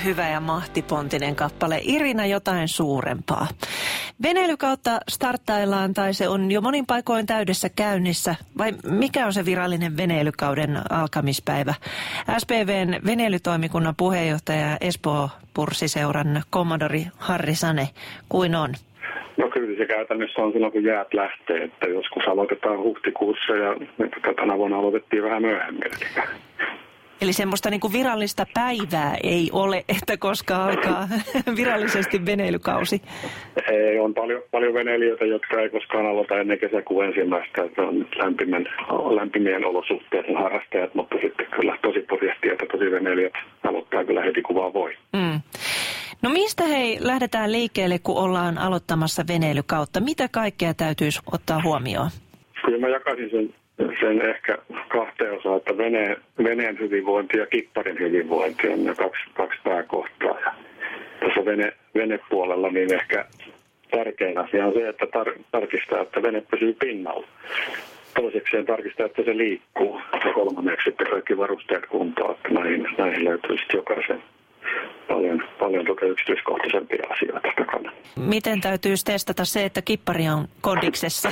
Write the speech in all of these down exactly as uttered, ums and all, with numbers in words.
hyvä ja mahtipontinen kappale. Irina jotain suurempaa. Veneilykautta starttaillaan tai se on jo monin paikoin täydessä käynnissä. Vai mikä on se virallinen veneilykauden alkamispäivä? S P V:n veneilytoimikunnan puheenjohtaja Espoo Purssiseuran kommodori Harri Sane, kuin on? No kyllä se käytännössä on silloin, kun jäät lähtee, että joskus aloitetaan huhtikuussa ja tänä vuonna aloitettiin vähän myöhemmin. Eli semmoista niin kuin virallista päivää ei ole, että koska alkaa virallisesti veneilykausi? Ei, on paljon, paljon veneilijöitä, jotka ei koskaan aloita ennen kesäkuun ensimmäistä, että on lämpimän, lämpimien olosuhteiden harrastajat, mutta sitten kyllä tosi purjehtia, että tosi veneilijät aloittaa kyllä heti kun vaan voi. Mm. No mistä hei lähdetään liikkeelle, kun ollaan aloittamassa veneilykautta? Mitä kaikkea täytyisi ottaa huomioon? Kyllä mä jakaisin sen, sen ehkä kahteen osaan, että vene, veneen hyvinvointi ja kipparin hyvinvointi on ne kaksi, kaksi pääkohtaa. Ja tässä vene, venepuolella niin ehkä tärkein asia on se, että tar- tarkistaa, että vene pysyy pinnalla. Toisekseen tarkistaa, että se liikkuu. Ja kolmanneksi sitten kaikki varusteet kuntoon, että näihin, näihin löytyy sitten jokaisen paljon, paljon tuota yksityiskohtaisempia asioita takana. Miten täytyisi testata se, että kippari on kodiksessa?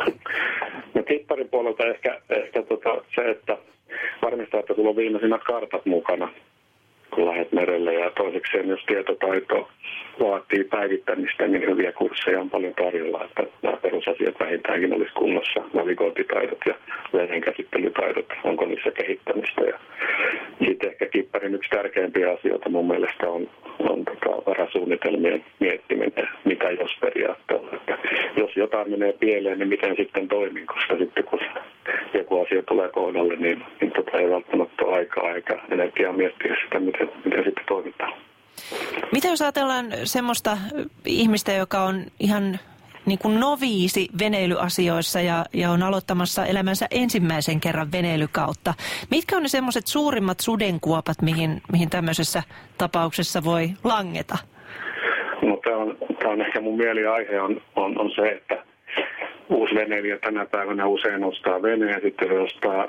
No kipparin puolelta ehkä, ehkä tota se, että varmistaa, että sulla on viimeisimmät kartat mukana, kun lähdet merelle. Ja toisekseen, jos tietotaito vaatii päivittämistä, niin hyviä kursseja on paljon tarjolla, että nämä perusasiat vähintäänkin olisi kunnossa. Navigointitaidot ja vedenkäsittelytaidot, onko niissä kehittämistä. Ja sitten ehkä kipparin yksi tärkeimpiä asioita mun mielestä on, on tota varasuunnitelmien miettiminen, mitä jos periaatteella. Että jos jotain menee pieleen, niin miten sitten toimii, koska sitten kun joku asia tulee kohdalle, niin, niin tota ei välttämättä ole aikaa eikä energiaa miettiä sitä, miten, miten sitten toimitaan. Mitä jos ajatellaan semmoista ihmistä, joka on ihan niin kuin noviisi veneilyasioissa ja, ja on aloittamassa elämänsä ensimmäisen kerran veneilykautta? Mitkä on ne semmoiset suurimmat sudenkuopat, mihin, mihin tämmöisessä tapauksessa voi langeta? No tämä on, tämä on ehkä mun mieliaihe on, on, on se, että uusi veneilijä tänä päivänä usein ostaa veneen ja sitten se ostaa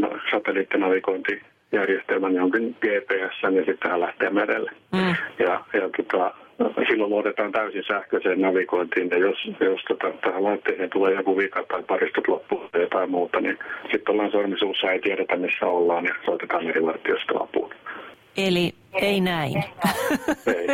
satelliittinavigointijärjestelmän johonkin G P S ja sitten hän lähtee merelle. Mm. Ja, ja tota, silloin luotetaan täysin sähköiseen navigointiin ja jos, jos tota, tähän laitteeseen tulee joku vika tai paristot loppuu tai jotain muuta, niin sitten ollaan sormisuussa, ei tiedetä missä ollaan ja soitetaan merivartiosta apuun. Eli ei näin. Ei,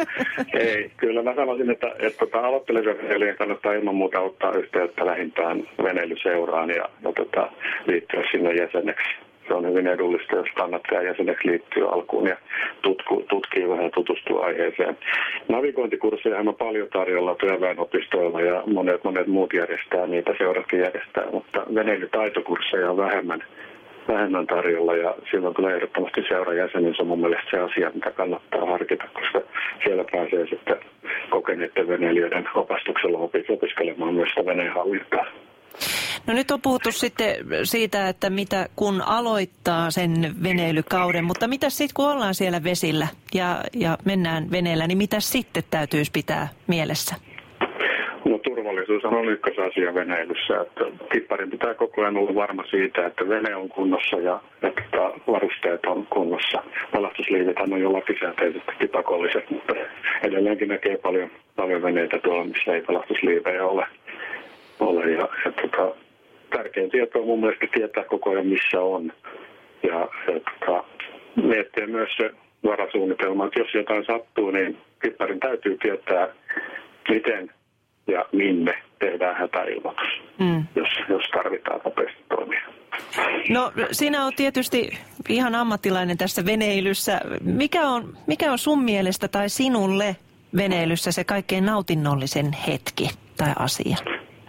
ei. Kyllä mä sanoisin, että, että, että aloittelevien veneilijöiden kannattaa ilman muuta ottaa yhteyttä lähimpään veneilyseuraan ja, ja tota, liittyä sinne jäseneksi. Se on hyvin edullista, jos kannattaa jäseneksi liittyä alkuun ja tutku, tutkii vähän tutustua aiheeseen. Navigointikursseja on paljon tarjolla työväenopistoilla ja monet, monet muut järjestää niitä, seuratkin järjestää, mutta veneilytaitokursseja on vähemmän. vähemmän tarjolla ja silloin tulee ehdottomasti seurajäsenyys on mun mielestä se asia, mitä kannattaa harkita, koska siellä pääsee sitten kokeneiden veneilijöiden opastuksella opiskelemaan myös sitä veneenhallintaa. No nyt on puhuttu sitten siitä, että mitä kun aloittaa sen veneilykauden, mutta mitä sitten kun ollaan siellä vesillä ja, ja mennään veneellä, niin mitä sitten täytyisi pitää mielessä? No turvallisuus on ykkösasia veneilyssä, että kipparin pitää koko ajan olla varma siitä, että vene on kunnossa ja että varusteet on kunnossa. Valastusliivithän on jo lakisääteisesti pakolliset, mutta edelleenkin näkee paljon, paljon veneitä tuolla, missä ei valastusliivejä ole. ole. Ja, ja tota, tärkein tieto on mun mielestä tietää koko ajan, missä on. Ja, ja tota, miettiä myös se varasuunnitelma, että jos jotain sattuu, niin kipparin täytyy tietää, miten ja minne tehdään hätäilmoitus, mm. jos, jos tarvitaan nopeasti toimia. No sinä olet tietysti ihan ammattilainen tässä veneilyssä. Mikä on, mikä on sun mielestä tai sinulle veneilyssä se kaikkein nautinnollisin hetki tai asia?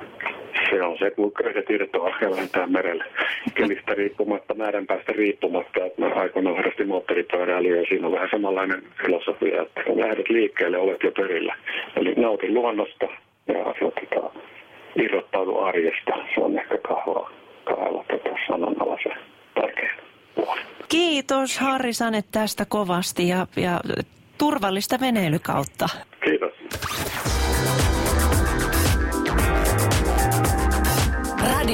Se on se, kun köydet irtoaa ja lähdetään merelle. Kelistä riippumatta, määränpäästä riippumatta. Että mä aikoinaan harrasti moottoripyöräilyä ja siinä on vähän samanlainen filosofia, että kun lähdet liikkeelle, olet jo perillä. Eli nautin luonnosta ja tota, irrottaudu arjesta. Se on ehkä kahva, kahdella tota, sanonnalla se tärkeä puoli. Kiitos Harri Sane tästä kovasti ja, ja turvallista veneilykautta. Kiitos.